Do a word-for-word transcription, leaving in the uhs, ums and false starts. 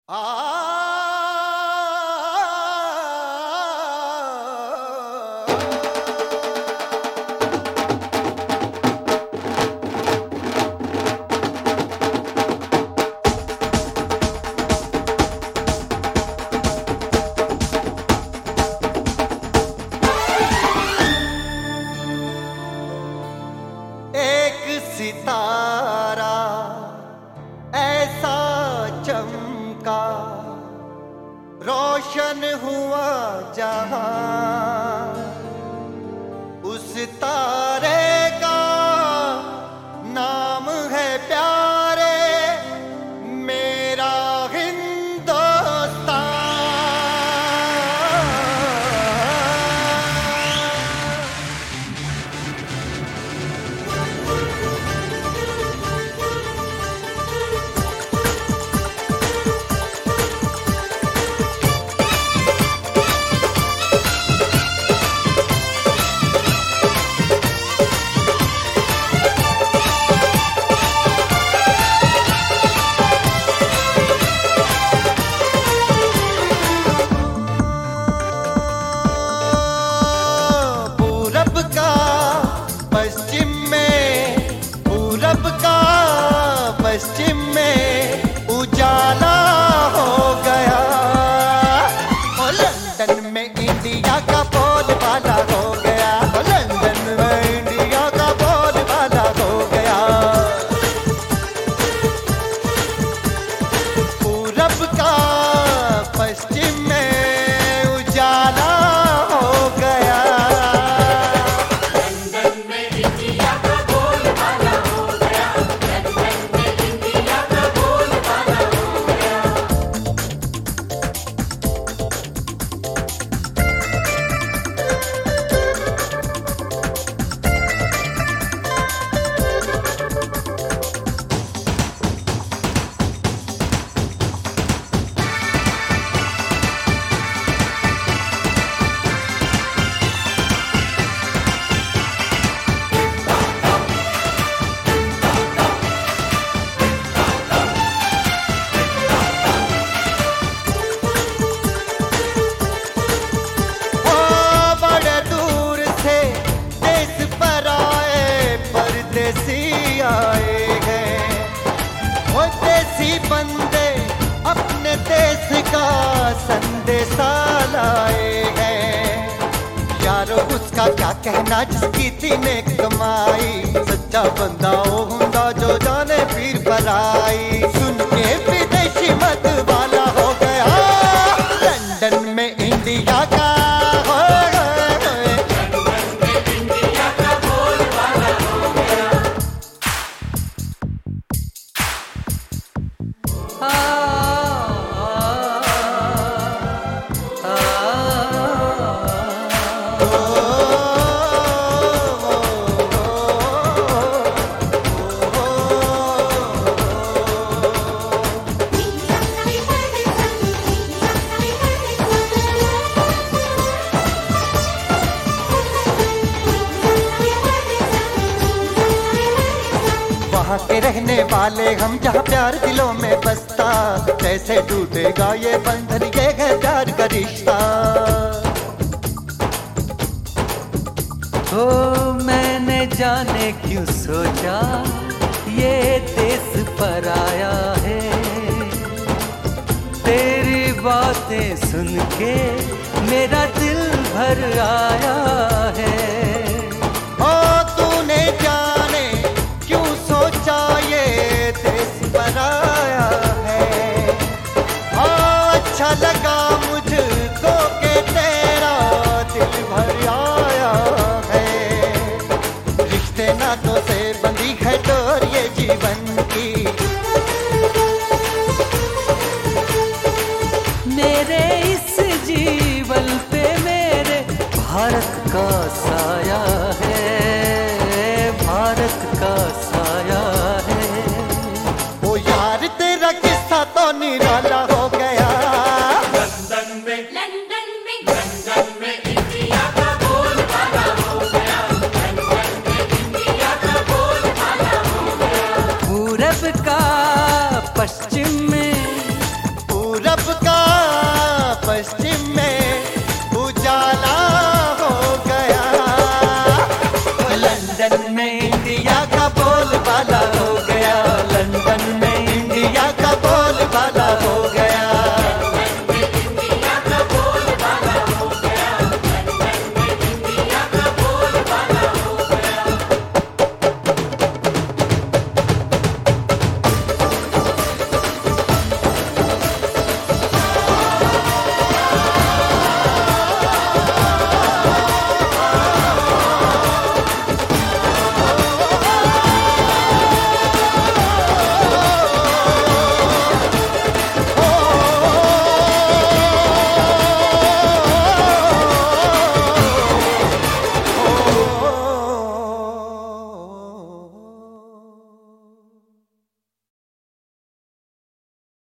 सितारा ऐसा चमका, रोशन हुआ जहां, उस तारे का नाम है प्यारे मेरा हिंदुस्तान। पश्चिम में उजाला हो गया, ओ लंदन में इंडिया का बोलबाला हो गया, ओ लंदन में इंडिया का बोलबाला हो गया। पूरब का पश्चिम में उजाला हो गया, लंदन में इंडिया का बोलबाला हो गया, लंदन में इंडिया का बोलबाला हो गया। आए हैं वो देसी बंदे अपने देश का संदेशा लाए हैं। यारो उसका क्या कहना जिसकी तीने कमाई, सच्चा बंदा वो हुंदा जो जाने पीर भलाई। सुन के विदेशी मत वाला हो गया, लंदन में इंडिया का वहाँ के रहने वाले हम, जहाँ प्यार दिलों में बसता, कैसे टूटेगा ये बंधन, ये है प्यार का रिश्ता। ओ मैंने जाने क्यों सोचा ये देश पर आया है, तेरी बातें सुन के मेरा दिल भर आया है। ओ तूने जाने क्यों सोचा ये देश पर आया है, हाँ अच्छा लगा मुझको के तेरा दिल भर आया है। रिश्ते नातों से बंधी है डोर ये जीवन की, मेरे इस जीवन पे मेरे भारत का साया है, भारत का साया है। ओ यार तेरा किस्सा तो निराला हो गया, लंदन में लंदन में लंदन में इंडिया का बोलबाला हो गया, लंदन में इंडिया का बोलबाला हो गया। पूरब का पश्चिम में पूरब